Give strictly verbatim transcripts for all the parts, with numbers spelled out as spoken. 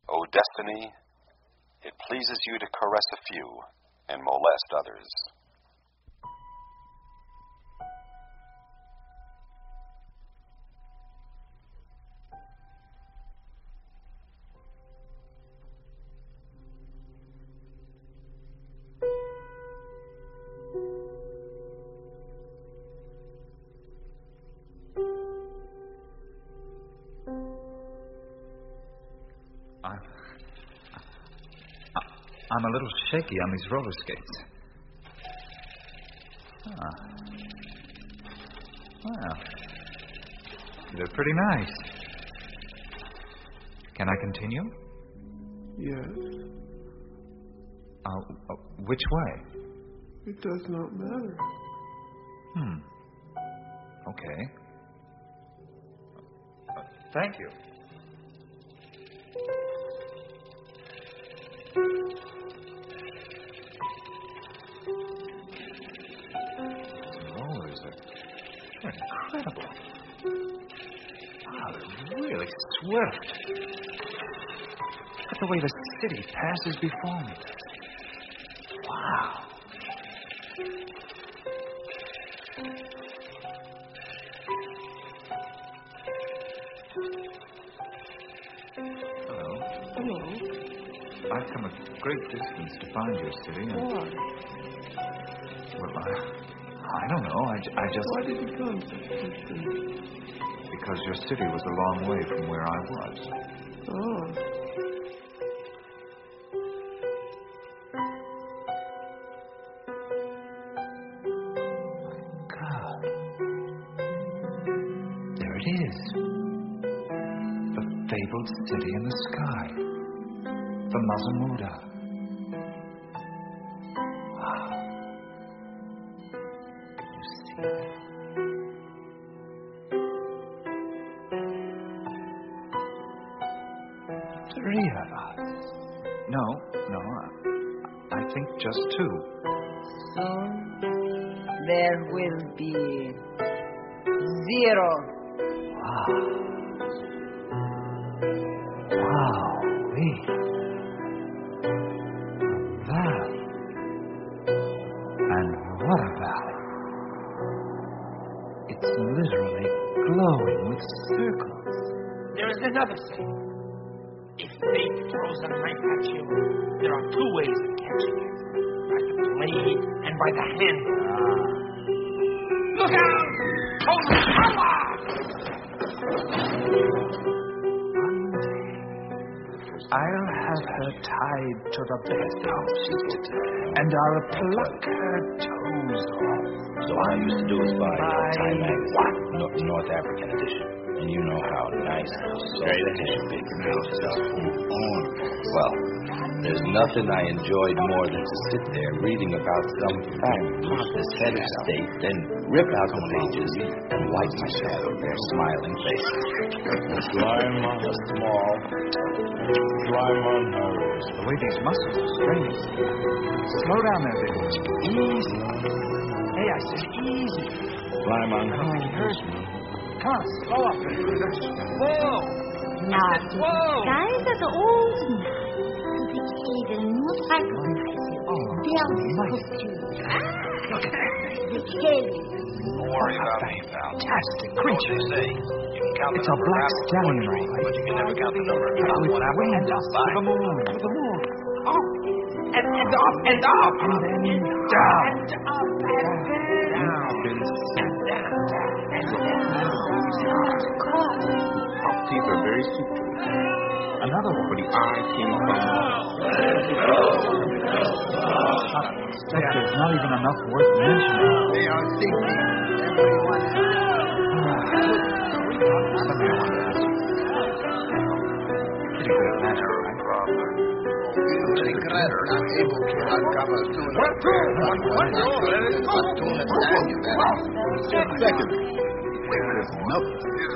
O destiny, it pleases you to caress a few and molest others. I'm a little shaky on these roller skates. Ah. Well, they're pretty nice. Can I continue? Yes. Uh, uh, which way? It does not matter. Hmm. Okay. Uh, thank you. They're incredible. Wow, they're really swift. Look at the way the city passes before me. Wow. Hello. Hello. I've come a great distance to find your city. And, Why? well, I... I don't know. I, I just... Why did you come such distance? Because your city was a long way from where I was. Oh. My God. There it is. The fabled city in the sky. The Mazamuda. Three of us. No, no, I, I think just two. Soon there will be zero. Wow. Wow. Wait. A valley. And what a valley. It's literally glowing with circles. There is another thing. If fate throws a knife at you, there are two ways of catching it. By the blade and by the handle. Ah. Look out! Total power! I'll have her tied to the bedpost, and I'll pluck her toes off. So all I used to do is buy By uh, Time magazine, North, North African edition. And you know how nice, very edition, big stuff. Mm. Well, there's nothing I enjoyed more than to sit there reading about some fabulous head of state, then rip out the pages and wipe myself with their smiling faces. Slime on A small, slime on hers. The way these muscles are straining. Slow down there, baby. Easy. Hey, I said easy. Slime on Come on, hers. Come on, slow up, baby. Whoa! Not to Whoa! disguise as old man. To the even not recognize you. Oh, Very my- costume. Look at that. The cave. Don't worry about me, pal. Fantastic What creature. they say, you can count the It's a number of black apples in stallion, one tree, all right. but you can never count the number of With apples one apple wings can to buy. the moon. To the moon. Up and, and up and up. And then down. And up and down. Top teeth are very secret. Another one. Where the eye came from. Stuff there's not even enough worth mentioning. They are seeking everyone. Something I wanted to ask you. Pretty good at magic, right? You regret not able to uncover soon. What to? What to? What to understand you better. Just a second. There's nothing.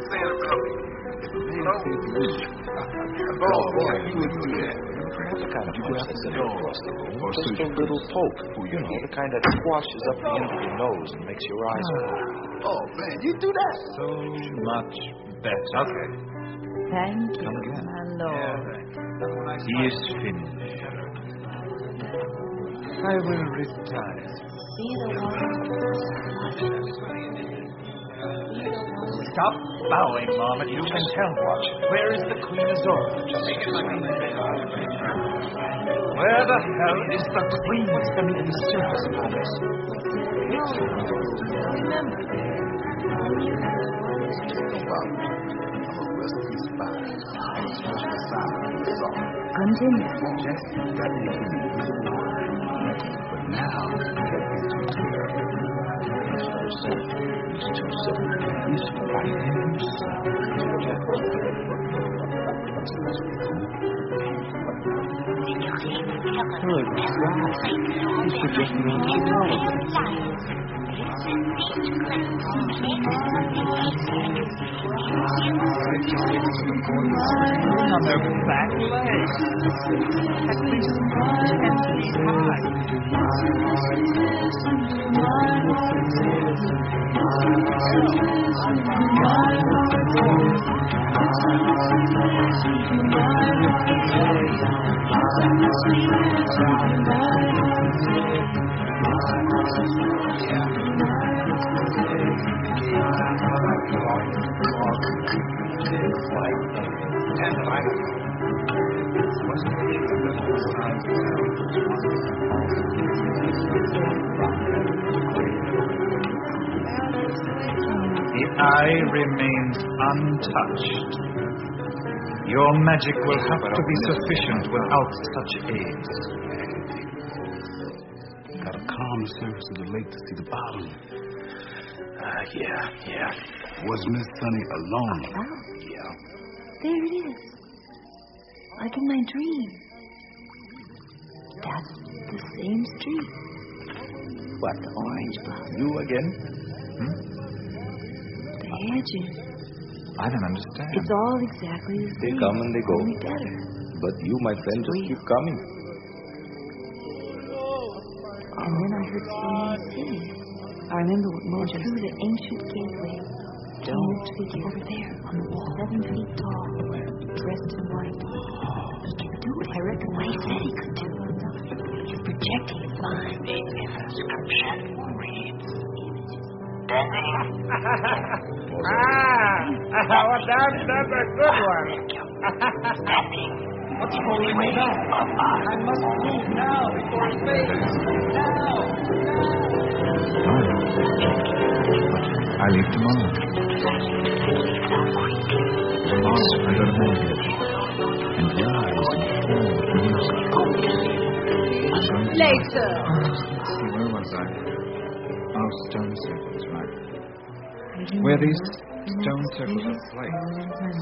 Oh, boy, you would do that. Perhaps the kind of punch that's in across the room. Or Just a little poke. You know, the kind that squashes up the end of your nose and makes your eyes open. Oh, man, you do that. So much better. Okay. Thank you, Come again. my lord. Yeah, thanks. That's what I He is finished. I will retire. Be the one. Stop bowing, Marmot. You can tell watch. Where is the Queen Azora? Where the hell is the Queen? What's the meaning of the service, Marmot? Remember, continue. Just that but now, these two separate he's fighting himself. Good God. He's projecting on the On their back legs. At least ten feet high. The eye remains untouched. Your magic will have to be sufficient without such aids. Gotta calm the surface of the lake to see the bottom. Ah, uh, yeah, yeah. Was Miss Sunny alone? Oh, yeah. There it is. Like in my dream. That's the same street. What? The orange blossom. You again? Hmm? The hedges. I don't understand. It's all exactly the same. They come and they go. Only better. But you, my friend, just keep coming. And then I heard someone sing. I remember what Mojo through the ancient gateway. Don't figure over there on the wall, seven feet tall, dressed in white. He can do it. I reckon what he said he could do. He's projecting his mind. The inscription reads, Ah, well, that's, that's a good one. what's holding me back? I must move now before it fades. Now! I leave tomorrow. Tomorrow I go to Mortgage. And rise and fall music. Later. See, where was I? Oh, stone circles, right. Where these stone circles are placed.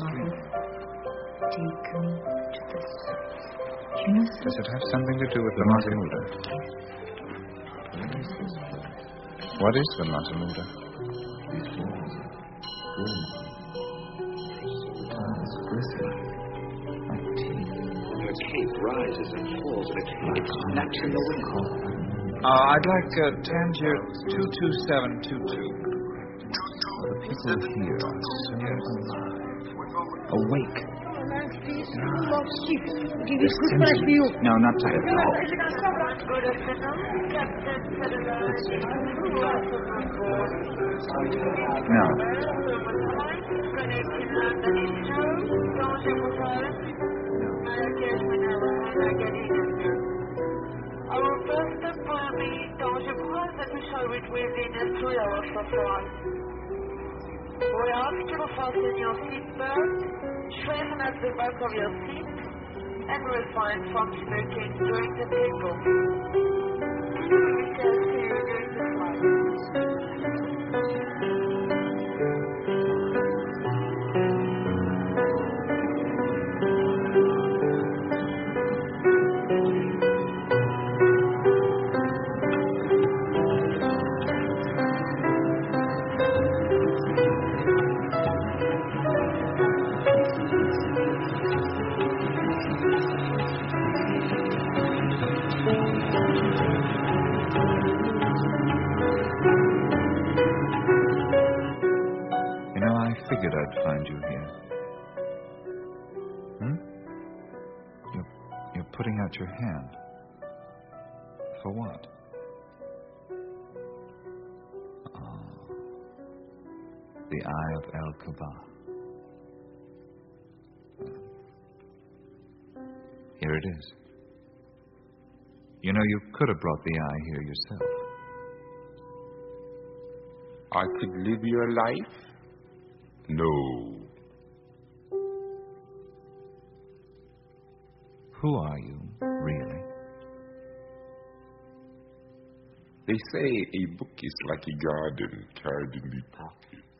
Take me to the surface. Does it have something to do with the Mazamuda? What is the Mazamuda? These walls are golden. The tiles glisten like teeth. The cape rises and falls, and it, it snaps in the wind. Uh, I'd like uh, Tangier two two seven two two. The people here are so alive, awake. No, not today. No. Our first appointment, don't you suppose that we shall reach within a three hours of flight? We ask you to fasten your seatbelt, straighten at the back of your seat, and refrain from smoking during the takeoff. We shall see you during the flight. putting out your hand. For what? Oh. The Eye of El-Kaba. Here it is. You know, you could have brought the eye here yourself. I could live your life? No. Who are you, really? They say a book is like a garden carried in the pocket.